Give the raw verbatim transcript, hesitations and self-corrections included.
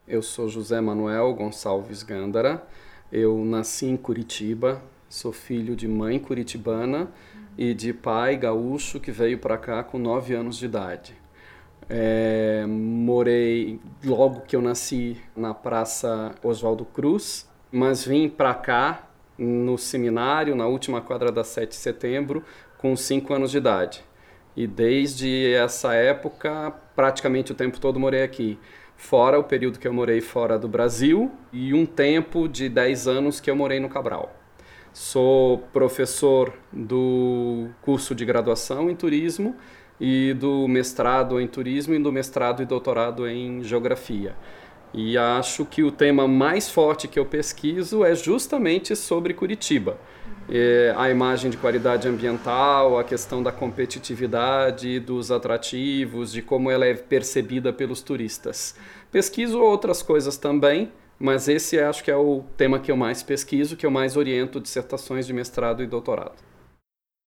Eu sou José Manuel Gonçalves Gândara, eu nasci em Curitiba, sou filho de mãe curitibana e de pai gaúcho que veio para cá com nove anos de idade. É, morei logo que eu nasci na Praça Oswaldo Cruz, mas vim para cá no seminário, na última quadra da sete de setembro, com cinco anos de idade. E desde essa época, praticamente o tempo todo morei aqui. Fora o período que eu morei fora do Brasil e um tempo de dez anos que eu morei no Cabral. Sou professor do curso de graduação em turismo e do mestrado em turismo e do mestrado e doutorado em geografia. E acho que o tema mais forte que eu pesquiso é justamente sobre Curitiba. É a imagem de qualidade ambiental, a questão da competitividade, dos atrativos, de como ela é percebida pelos turistas. Pesquiso outras coisas também, mas esse acho que é o tema que eu mais pesquiso, que eu mais oriento dissertações de mestrado e doutorado.